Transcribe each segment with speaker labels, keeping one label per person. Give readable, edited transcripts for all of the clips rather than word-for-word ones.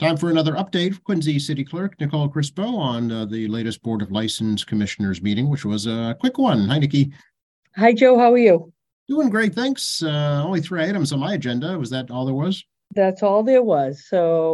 Speaker 1: Time for another update. Quincy City Clerk Nicole Crispo on the latest Board of License Commissioners meeting, which was a quick one. Hi, Nikki.
Speaker 2: Hi, Joe. How are you?
Speaker 1: Doing great, thanks. Only three items on my agenda. Was that all there was?
Speaker 2: That's all there was.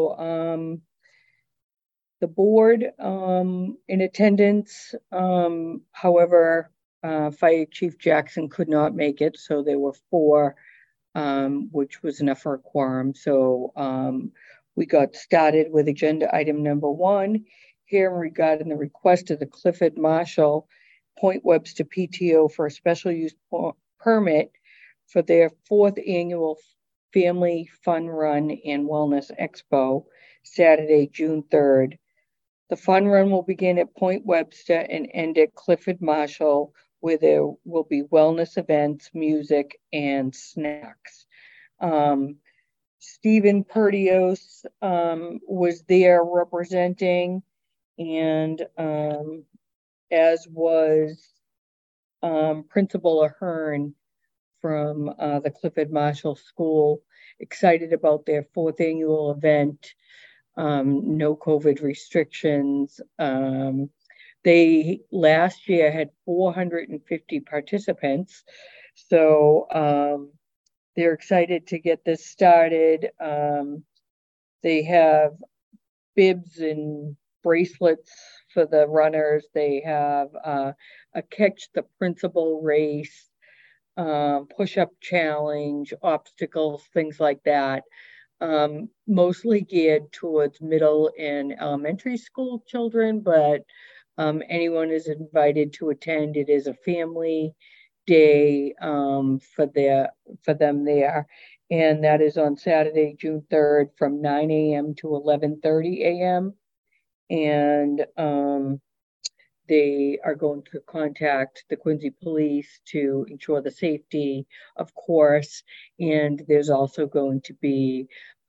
Speaker 2: The board in attendance. However, Fire Chief Jackson could not make it, so there were four, which was enough for a quorum. We got started with agenda item number one, here regarding the request of the Clifford Marshall Point Webster PTO for a special use permit for their fourth annual Family Fun Run and Wellness Expo, Saturday, June 3rd. The fun run will begin at Point Webster and end at Clifford Marshall, where there will be wellness events, music, and snacks. Stephen Perdios was there representing, and as was Principal Ahern from the Clifford Marshall School, excited about their fourth annual event. No COVID restrictions. They last year had 450 participants. They're excited to get this started. They have bibs and bracelets for the runners. They have a catch the principal race, push-up challenge, obstacles, things like that. Mostly geared towards middle and elementary school children, but anyone is invited to attend. It is a family day for them there, and that is on Saturday, June 3rd, from 9 a.m. to 11:30 a.m. And they are going to contact the Quincy Police to ensure the safety, of course. And there's also going to be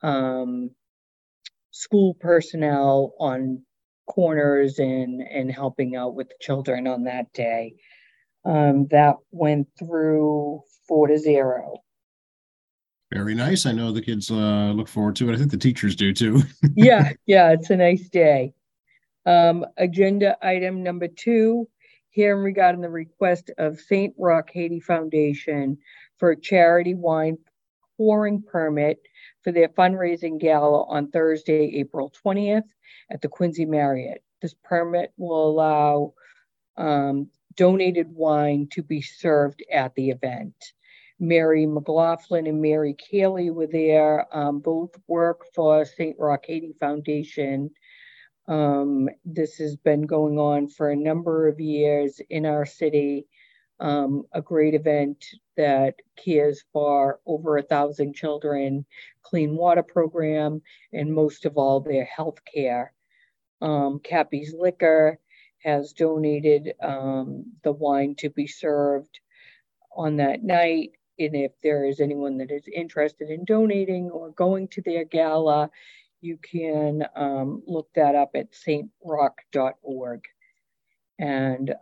Speaker 2: school personnel on corners and helping out with the children on that day. That went through 4-0.
Speaker 1: Very nice. I know the kids look forward to it. I think the teachers do too.
Speaker 2: Yeah, it's a nice day. Agenda item number 2, hearing regarding the request of St. Roch Haiti Foundation for a charity wine pouring permit for their fundraising gala on Thursday, April 20th at the Quincy Marriott. This permit will allow donated wine to be served at the event. Mary McLaughlin and Mary Cayley were there. Both work for St. Roch Haiti Foundation. This has been going on for a number of years in our city. A great event that cares for over 1,000 children, clean water program, and most of all, their health care. Cappy's Liquor has donated the wine to be served on that night. And if there is anyone that is interested in donating or going to their gala, you can look that up at stroch.org. And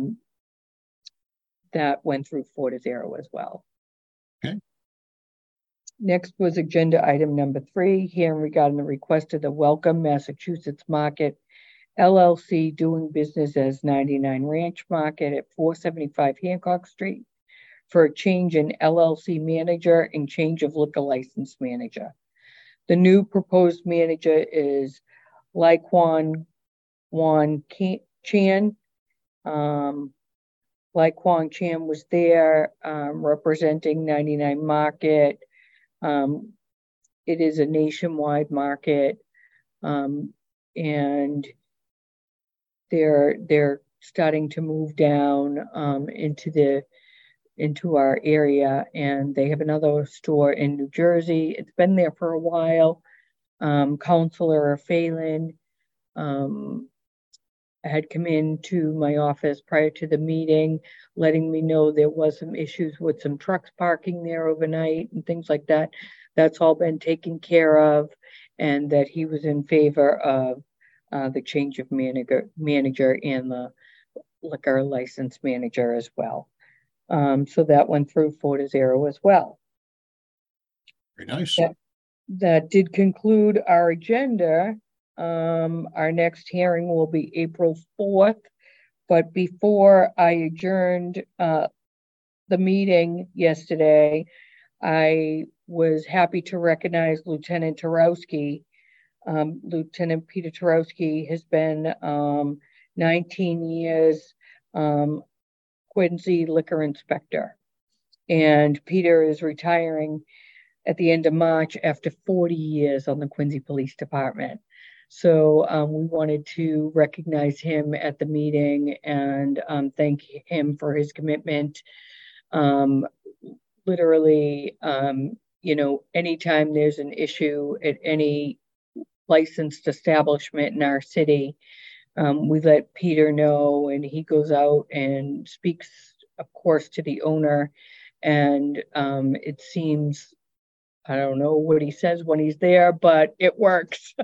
Speaker 2: that went through 4-0 as well.
Speaker 1: Okay.
Speaker 2: Next was agenda item number 3, hearing regarding the request of the Welcome Massachusetts Market LLC doing business as 99 Ranch Market at 475 Hancock Street for a change in LLC manager and change of liquor license manager. The new proposed manager is Lai Kwan Chan. Lai Kwan Chan was there representing 99 Market. It is a nationwide market, and they're starting to move down into our area, and they have another store in New Jersey. It's been there for a while. Councilor Phelan had come into my office prior to the meeting, letting me know there was some issues with some trucks parking there overnight and things like that. That's all been taken care of, and that he was in favor of the change of manager and the liquor license manager as well. So that went through 4-0 as well.
Speaker 1: Very nice.
Speaker 2: Yeah. that did conclude our agenda. Our next hearing will be April 4th. But before I adjourned the meeting yesterday, I was happy to recognize Lieutenant Tarowski. Lieutenant Peter Tarowski has been 19 years Quincy liquor inspector. And Peter is retiring at the end of March after 40 years on the Quincy Police Department. So we wanted to recognize him at the meeting and thank him for his commitment. Literally, anytime there's an issue at any licensed establishment in our city, we let Peter know, and he goes out and speaks, of course, to the owner. And it seems, I don't know what he says when he's there, but it works.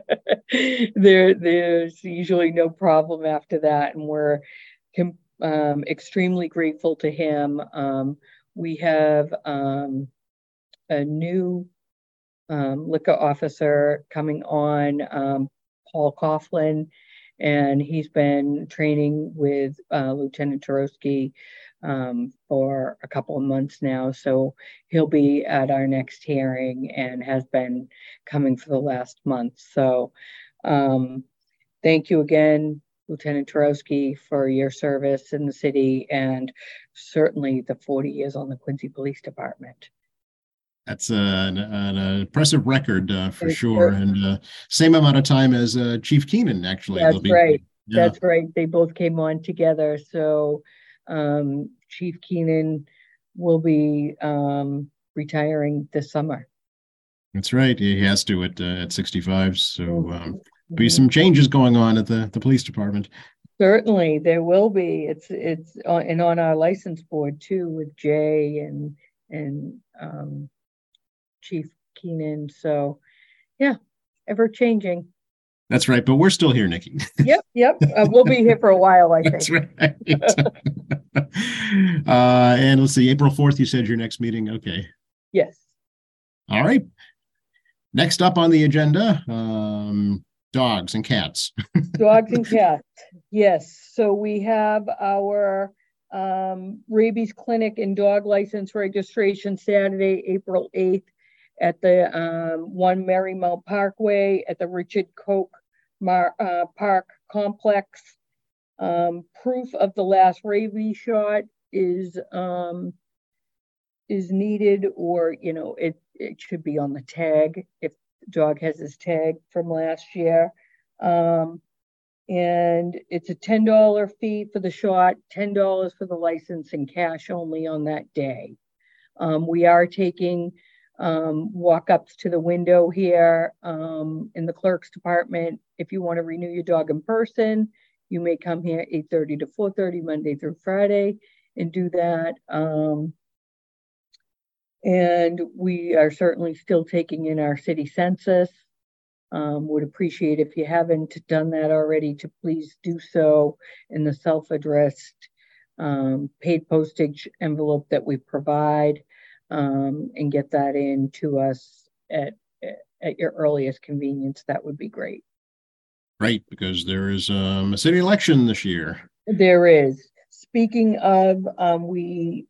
Speaker 2: There's usually no problem after that, and we're extremely grateful to him. We have a new liquor officer coming on, Paul Coughlin, and he's been training with Lieutenant Tarowski for a couple of months now. So he'll be at our next hearing and has been coming for the last month. So thank you again, Lieutenant Tarowski, for your service in the city and certainly the 40 years on the Quincy Police Department.
Speaker 1: That's an impressive record for sure. And same amount of time as Chief Keenan, actually.
Speaker 2: That's right. Yeah. That's right. They both came on together. So Chief Keenan will be retiring this summer.
Speaker 1: That's right. He has to at 65. So be some changes going on at the police department.
Speaker 2: Certainly, there will be. It's on our license board too, with Jay and Chief Keenan. So yeah, ever changing.
Speaker 1: That's right. But we're still here, Nikki.
Speaker 2: Yep. We'll be here for a while, I think.
Speaker 1: That's right. And let's see, April 4th, you said your next meeting. Okay.
Speaker 2: Yes.
Speaker 1: All right. Next up on the agenda, dogs and cats.
Speaker 2: Dogs and cats. Yes. So we have our rabies clinic and dog license registration Saturday, April 8th at the 1 Marymount Parkway at the Richard Koch Park Complex. Proof of the last rabies shot is needed, or it should be on the tag if the dog has his tag from last year. And it's a $10 fee for the shot, $10 for the license, and cash only on that day. We are taking walk-ups to the window here in the clerk's department. If you want to renew your dog in person, you may come here 8:30 to 4:30 Monday through Friday and do that. And we are certainly still taking in our city census. Would appreciate if you haven't done that already to please do so in the self-addressed paid postage envelope that we provide, and get that in to us at your earliest convenience. That would be great.
Speaker 1: Right, because there is a city election this year.
Speaker 2: There is. Speaking of, we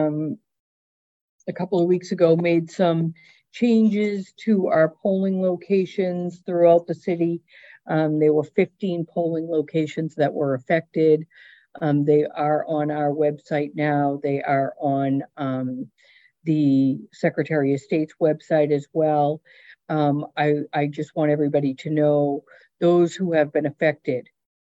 Speaker 2: a couple of weeks ago made some changes to our polling locations throughout the city. There were 15 polling locations that were affected. They are on our website now. They are on the Secretary of State's website as well. I just want everybody to know those who have been affected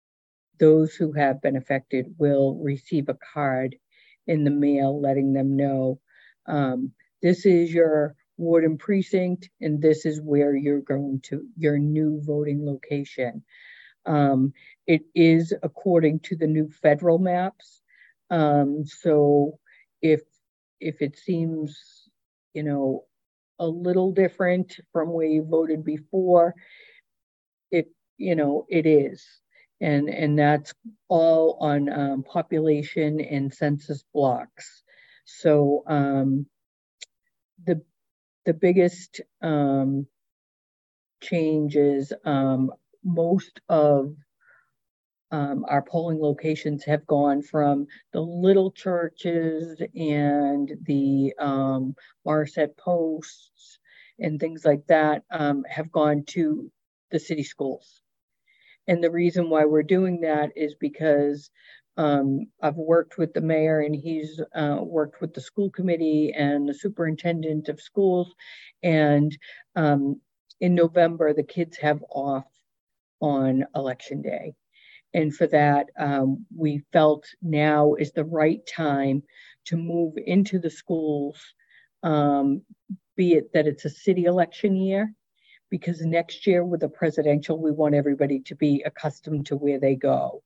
Speaker 2: will receive a card in the mail letting them know this is your ward and precinct, and this is where you're going to your new voting location. It is according to the new federal maps. So if it seems, a little different from where you voted before, it is. And that's all on population and census blocks. So The biggest change is most of our polling locations have gone from the little churches and the Morissette posts and things like that have gone to the city schools. And the reason why we're doing that is because I've worked with the mayor, and he's worked with the school committee and the superintendent of schools. And in November, the kids have off on election day. And for that, we felt now is the right time to move into the schools, be it that it's a city election year, because next year with the presidential, we want everybody to be accustomed to where they go.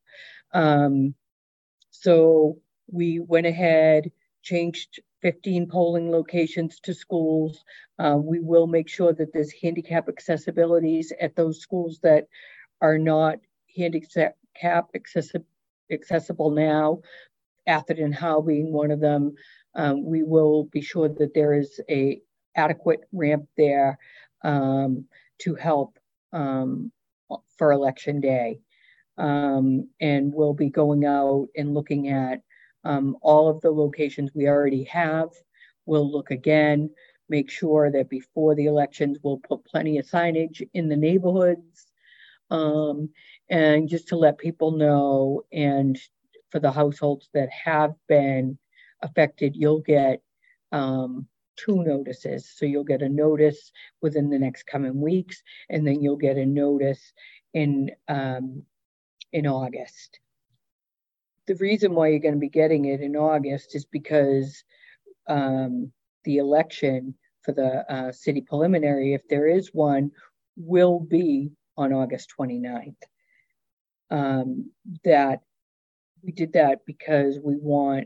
Speaker 2: So we went ahead, changed 15 polling locations to schools. We will make sure that there's handicap accessibilities at those schools that are not handicap accessible now, Atherton Howe being one of them. We will be sure that there is a adequate ramp there to help for election day. And we'll be going out and looking at all of the locations we already have. We'll look again, make sure that before the elections, we'll put plenty of signage in the neighborhoods. And just to let people know, and for the households that have been affected, you'll get 2 notices. So you'll get a notice within the next coming weeks, and then you'll get a notice in August. The reason why you're going to be getting it in August is because the election for the city preliminary, if there is one, will be on August 29th. That we did that because we want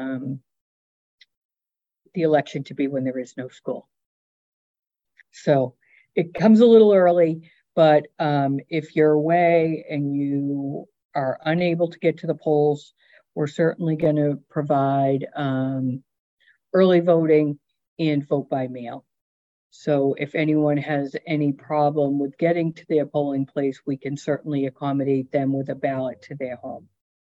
Speaker 2: the election to be when there is no school. So it comes a little early, but if you're away and you are unable to get to the polls, we're certainly going to provide early voting and vote by mail. So if anyone has any problem with getting to their polling place, we can certainly accommodate them with a ballot to their home.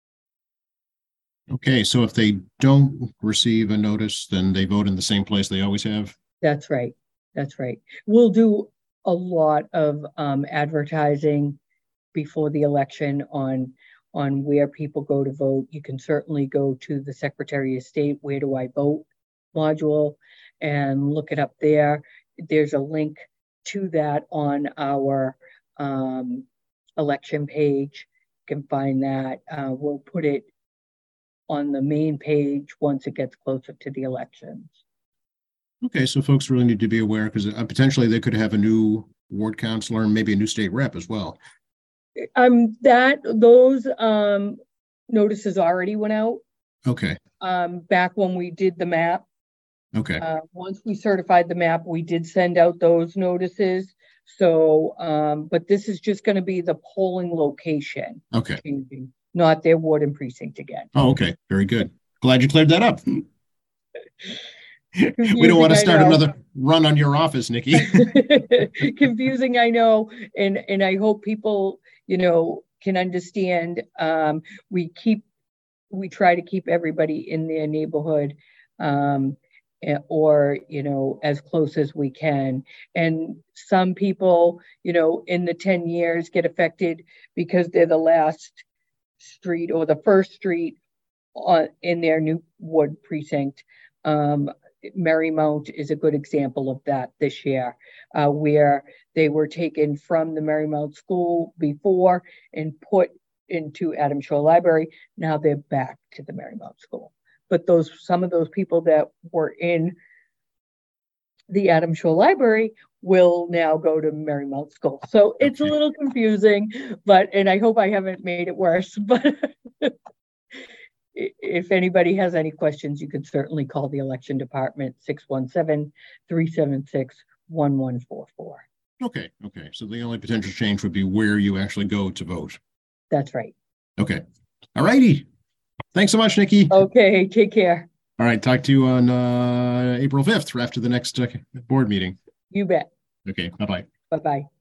Speaker 1: Okay, so if they don't receive a notice, then they vote in the same place they always have?
Speaker 2: That's right. That's right. We'll do a lot of advertising before the election on where people go to vote. You can certainly go to the Secretary of State, Where Do I Vote module, and look it up there. There's a link to that on our election page. You can find that. We'll put it on the main page once it gets closer to the elections.
Speaker 1: Okay, so folks really need to be aware, because potentially they could have a new ward councilor and maybe a new state rep as well.
Speaker 2: Those notices already went out.
Speaker 1: Okay.
Speaker 2: Back when we did the map.
Speaker 1: Okay.
Speaker 2: Once we certified the map, we did send out those notices. So, but this is just going to be the polling location.
Speaker 1: Okay.
Speaker 2: Changing, not their ward and precinct again.
Speaker 1: Oh, okay. Very good. Glad you cleared that up. We don't want to start another run on your office, Nikki.
Speaker 2: Confusing, I know. And I hope people, can understand. We try to keep everybody in their neighborhood, or, as close as we can. And some people, in the 10 years get affected because they're the last street or the first street in their new ward precinct. Marymount is a good example of that this year, where they were taken from the Marymount School before and put into Adams Shore Library. Now they're back to the Marymount School. But some of those people that were in the Adams Shore Library will now go to Marymount School. So it's a little confusing, and I hope I haven't made it worse, but if anybody has any questions, you can certainly call the election department, 617-376-1144.
Speaker 1: Okay. So the only potential change would be where you actually go to vote.
Speaker 2: That's right.
Speaker 1: Okay. All righty. Thanks so much, Nikki.
Speaker 2: Okay. Take care.
Speaker 1: All right, talk to you on April 5th after the next board meeting.
Speaker 2: You bet.
Speaker 1: Okay, bye-bye.
Speaker 2: Bye-bye.